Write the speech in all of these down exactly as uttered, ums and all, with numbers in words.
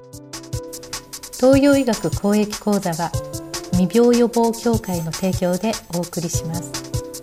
東洋医学公益講座は未病予防協会の提供でお送りします。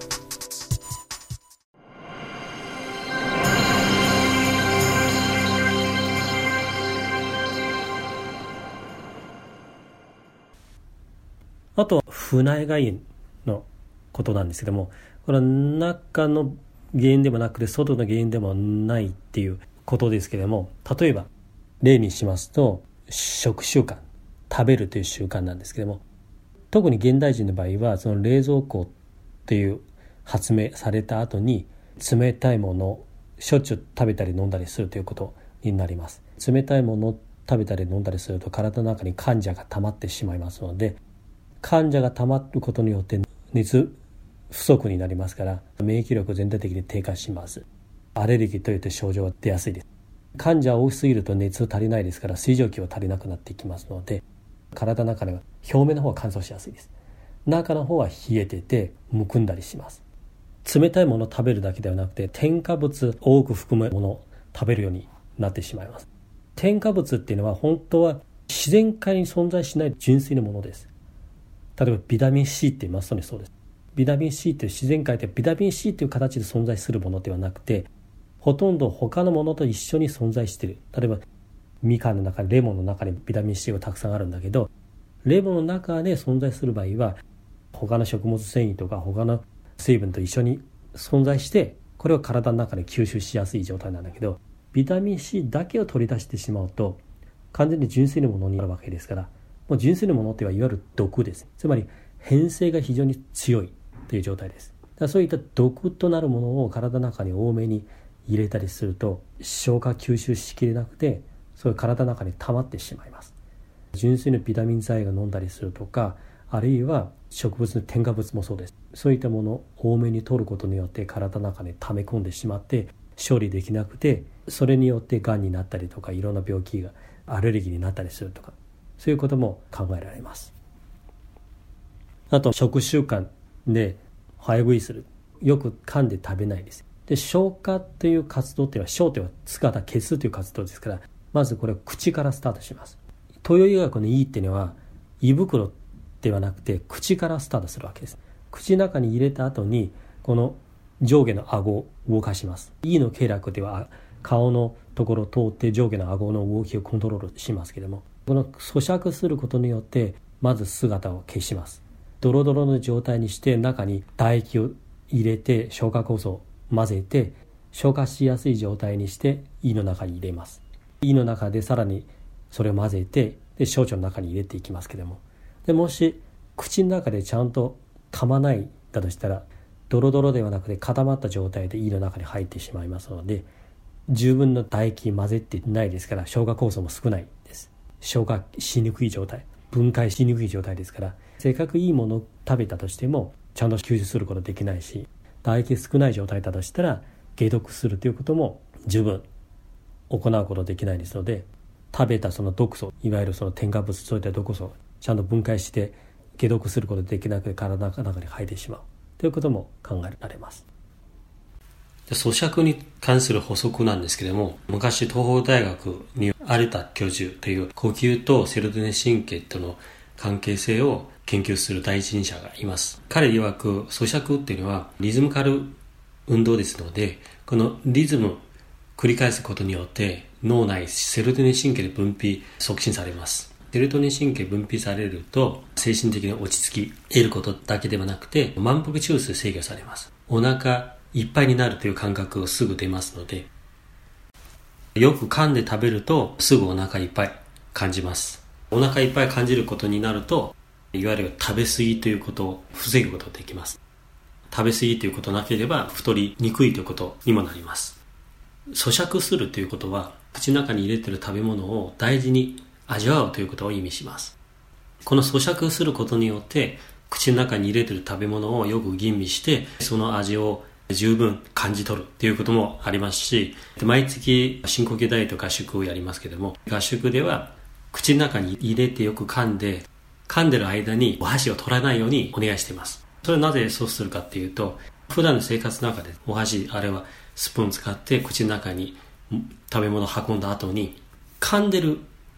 あと不内外炎のことなんですけども、これは中の原因でもなくて外の原因でもないっていうことですけれども、例えば例にしますと食習慣、食べるという習慣なんですけども、特に現代人の場合はその冷蔵庫っていう発明された後に冷たいものをしょっちゅう食べたり飲んだりするということになります。冷たいものを食べたり飲んだりすると体の中に患者が溜まってしまいますので、患者が溜まることによって熱不足になりますから免疫力全体的に低下します。アレルギーといった症状が出やすいです。患者が多すぎると熱足りないですから水蒸気は足りなくなっていきますので、体の中では表面の方は乾燥しやすいです。中の方は冷えててむくんだりします。冷たいものを食べるだけではなくて添加物を多く含むものを食べるようになってしまいます。添加物っていうのは本当は自然界に存在しない純粋なものです。例えばビタミン C ってまさにそうです。ビタミン C って自然界でビタミン C という形で存在するものではなくて、ほとんど他のものと一緒に存在している。例えばみかんの中にレモンの中にビタミン C がたくさんあるんだけど、レモンの中で存在する場合は他の食物繊維とか他の成分と一緒に存在して、これを体の中で吸収しやすい状態なんだけど、ビタミン C だけを取り出してしまうと完全に純粋なものになるわけですから、もう純粋なものってはいわゆる毒です。つまり変性が非常に強いという状態です。だからそういった毒となるものを体の中に多めに入れたりすると消化吸収しきれなくて、そういう体の中に溜まってしまいます。純粋なビタミン剤が飲んだりするとか、あるいは植物の添加物もそうです。そういったものを多めに取ることによって体の中に溜め込んでしまって処理できなくて、それによってがんになったりとかいろんな病気がアレルギーになったりするとか、そういうことも考えられます。あと食習慣で早食いする、よく噛んで食べないです。で消化という活動っていうのは、消というのは姿消すという活動ですから、まずこれは口からスタートします。東洋医学のいいっていうのは胃袋ではなくて口からスタートするわけです。口の中に入れた後にこの上下の顎を動かします。胃の経絡では顔のところを通って上下の顎の動きをコントロールしますけれども、この咀嚼することによってまず姿を消します。ドロドロの状態にして中に唾液を入れて消化酵素を混ぜて消化しやすい状態にして胃の中に入れます。胃の中でさらにそれを混ぜて、で小腸の中に入れていきますけれども、でもし口の中でちゃんと噛まないだとしたらドロドロではなくて固まった状態で胃の中に入ってしまいますので、十分の唾液混ぜてないですから消化酵素も少ないです。消化しにくい状態、分解しにくい状態ですから、せっかくいいものを食べたとしてもちゃんと吸収することできないし、唾液少ない状態だとしたら解毒するということも十分行うことできないですので、食べたその毒素、いわゆるその添加物、そういった毒素をちゃんと分解して解毒することができなくて体の中に入ってしまうということも考えられます。咀嚼に関する補足なんですけれども、昔東邦大学に有田教授という呼吸とセロトニン神経との関係性を研究する第一人者がいます。彼曰く咀嚼っていうのはリズムカル運動ですので、このリズムを繰り返すことによって脳内セロトニン神経で分泌促進されます。セロトニン神経分泌されると精神的に落ち着き得ることだけではなくて満腹中枢制御されます。お腹いっぱいになるという感覚がすぐ出ますので、よく噛んで食べるとすぐお腹いっぱい感じます。お腹いっぱい感じることになると、いわゆる食べ過ぎということを防ぐことができます。食べ過ぎということなければ太りにくいということにもなります。咀嚼するということは口の中に入れている食べ物を大事に味わうということを意味します。この咀嚼することによって口の中に入れている食べ物をよく吟味してその味を十分感じ取るということもありますし、毎月深呼吸ダイエット合宿をやりますけども、合宿では口の中に入れてよく噛んで、噛んでる間にお箸を取らないようにお願いしています。それはなぜそうするかっていうと、普段の生活の中でお箸あれはスプーンを使って口の中に食べ物を運んだ後に噛んでる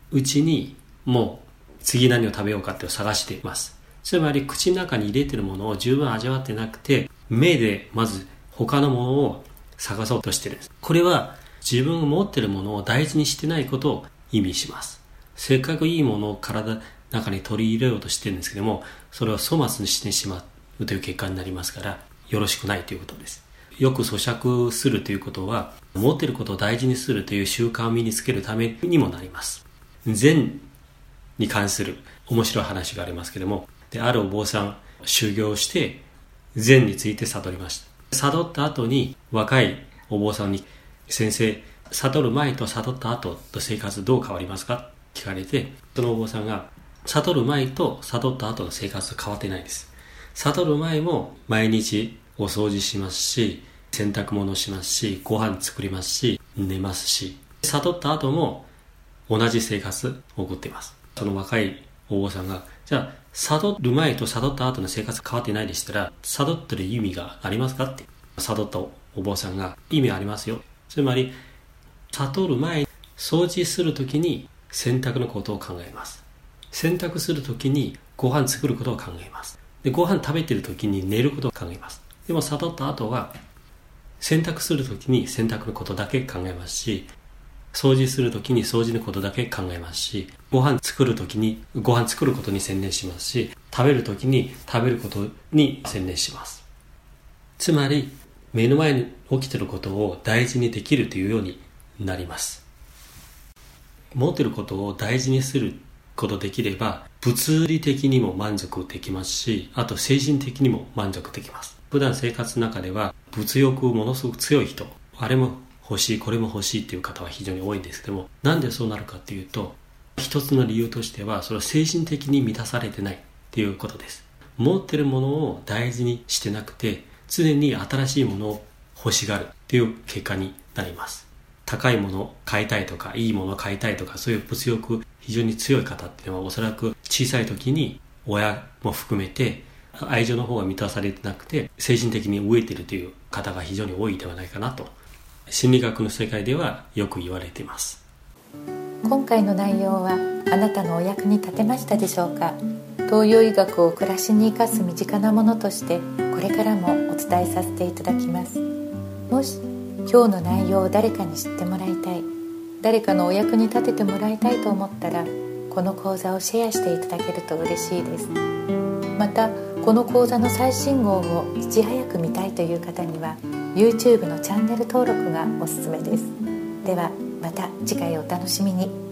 うちにもう次何を食べようかって探しています。つまり口の中に入れているものを十分味わってなくて、目でまず他のものを探そうとしているんです。これは自分が持っているものを大事にしてないことを意味します。せっかくいいものを体の中に取り入れようとしてるんですけども、それを粗末にしてしまうという結果になりますから、よろしくないということです。よく咀嚼するということは、持っていることを大事にするという習慣を身につけるためにもなります。禅に関する面白い話がありますけども、であるお坊さん修行して禅について悟りました。悟った後に若いお坊さんに、先生、悟る前と悟った後と生活どう変わりますか聞かれて、そのお坊さんが、悟る前と悟った後の生活は変わってないです。悟る前も毎日お掃除しますし、洗濯物しますし、ご飯作りますし、寝ますし、悟った後も同じ生活を送っています。その若いお坊さんが、じゃあ悟る前と悟った後の生活変わってないでしたら、悟ってる意味がありますかって。悟ったお坊さんが、意味ありますよ。つまり悟る前に掃除するときに洗濯のことを考えます。洗濯するときにご飯作ることを考えます。で、ご飯食べてるときに寝ることを考えます。でも悟った後は洗濯するときに洗濯のことだけ考えますし、掃除するときに掃除のことだけ考えますし、ご飯作るときにご飯作ることに専念しますし、食べるときに食べることに専念します。つまり目の前に起きていることを大事にできるというようになります。持っていることを大事にすることできれば、物理的にも満足できますし、あと精神的にも満足できます。普段生活の中では物欲ものすごく強い人、あれも欲しいこれも欲しいっていう方は非常に多いんですけども、なんでそうなるかっていうと、一つの理由としてはそれは精神的に満たされてないっていうことです。持っているものを大事にしてなくて、常に新しいものを欲しがるっていう結果になります。高いものを買いたいとか、いいものを買いたいとか、そういう物欲非常に強い方っていうのは、おそらく小さい時に親も含めて愛情の方が満たされてなくて、精神的に飢えているという方が非常に多いではないかなと、心理学の世界ではよく言われています。 今回の内容はあなたのお役に立てましたでしょうか。東洋医学を暮らしに生かす身近なものとしてこれからもお伝えさせていただきます。もし今日の内容を誰かに知ってもらいたい、誰かのお役に立ててもらいたいと思ったら、この講座をシェアしていただけると嬉しいです。またこの講座の最新号をいち早く見たいという方には YouTube のチャンネル登録がおすすめです。ではまた次回お楽しみに。